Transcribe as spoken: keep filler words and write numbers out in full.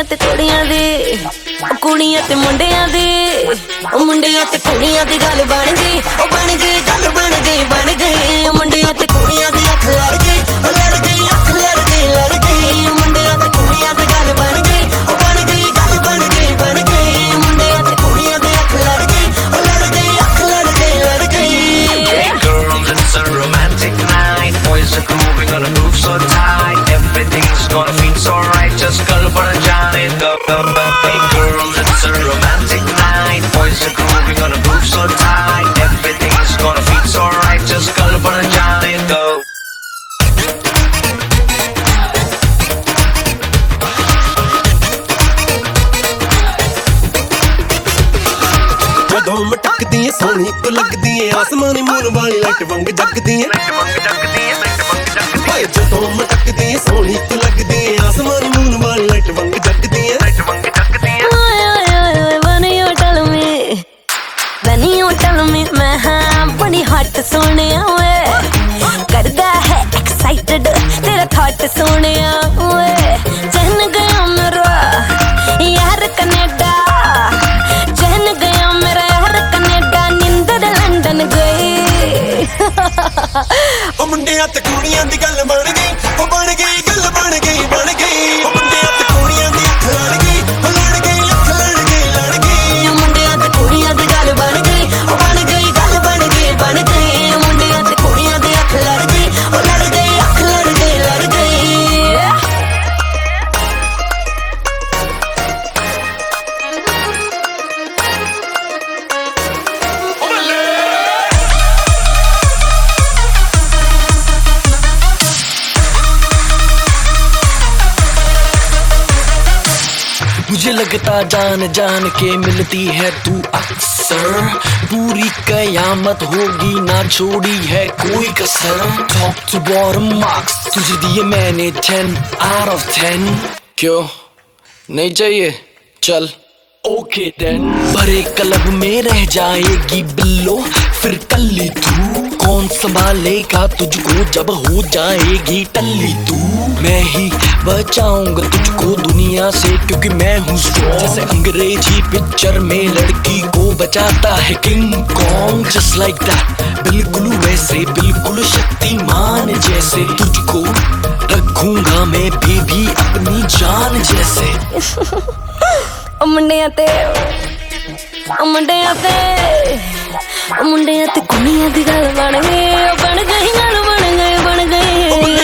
कुड़ियां ते कुड़ियां दे कुड़ियां ते मुंडियां दे ओ मुंडियां ते कुड़ियां दी गल बन गई ओ बन गई गल बन गई बन गई ओ मुंडियां ते कुड़ियां दी अख लड़ गई ओ लड़ गई अख लड़ गई लड़ गई ओ मुंडियां ते कुड़ियां दी गल बन गई ओ बन गई गल बन गई बन गई मुंडियां ते कुड़ियां दी अख लड़ गई ओ लड़ गई अख लड़ गई लड़ गई Hey girls, it's a romantic night. Boys are grooving on a move so tight. Everything's gonna feel so right. Just girl for a Johnny. Hey girls, it's a romantic night. Boys are grooving on a move so tight. Everything's gonna feel so right. Just girl for a Johnny. Go. ਜਦੋਂ ਮਟਕਦੀ ਏ ਸੋਹਣੀ ਤੂੰ ਲੱਗਦੀ ਏ ਆਸਮਾਨੀ moon ਵਾਲੀ light ਵਾਂਗ ਜਗਦੀ ਏ ਓਏ ਜਦੋਂ ਮਟਕਦੀ ਏ ਸੋਹਣੀ ਤੂੰ ਲੱਗਦੀ ਏ ਆਸਮਾਨੀ ਮੂਨ ਵਾਲੀ ਲਾਈਟ ਵਾਂਗ ਜਗਦੀ ਏ ओए ओए ओए ओए when you tell me when you tell me मैं हाँ बड़ी हॉट सोनिया ओए करदा है एक्साइटेड तेरा थॉट सोनिया ओए चहन गया मेरा यार कनेडा चहन गया मेरा यार कनेडा नींदर लंदन गई ਉਹ ਮੁੰਡਿਆਂ ਤੇ ਕੁੜੀਆਂ ਦੀ ਗੱਲ ਬਣ ਗਈ ਉਹ ਬਣ ਗਈ ਗੱਲ ਬਣ ਗਈ ਬਣ ਗਈ ਉਹ ਮੁੰਡਿਆਂ ਤੇ ਕੁੜੀਆਂ ਦੀ ਅੱਖ ਲੜ ਗਈ ਉਹ ਲੜ ਗਈ ਅੱਖ ਲੜ ਗਈ ਲੜ ਗਈ ਉਹ ਮੁੰਡਿਆਂ ਤੇ ਕੁੜੀਆਂ ਦੀ ਗੱਲ ਬਣ ਗਈ ਉਹ ਬਣ ਗਈ ਗੱਲ ਬਣ ਗਈ ਬਣ ਗਈ ਉਹ ਮੁੰਡਿਆਂ ਤੇ ਕੁੜੀਆਂ ਦੀ ਅੱਖ ਲੜ ਗਈ ਉਹ ਲੜ ਗਈ ਅੱਖ ਲੜ ਗਈ ਲੜ ਗਈ मुझे लगता जान जान के मिलती है तू अक्सर पूरी कयामत होगी ना छोड़ी है कोई कसर टॉप टू बॉटम मार्क्स तुझे दिए मैंने टेन आउट ऑफ टेन क्यों नहीं चाहिए चल ओके देन भरे क्लब में रह जाएगी बिल्लो फिर कल्ली तू कौन संभालेगा तुझको जब हो जाएगी टल्ली तू मैं ही बचाऊंगा तुझको दुनिया से क्योंकि मैं हूँ स्ट्रॉन्ग जैसे अंग्रेजी पिक्चर में लड़की को बचाता है King Kong just like that बिल्कुल वैसे बिल्कुल शक्तिमान जैसे तुझको रखूंगा मैं बेबी अपनी जान जैसे ओ मुंडियां ते ओ मुंडियां ते ओ मुंडियां ते कुड़ियां दी गल बन गई बन गई गल बन गई बन गई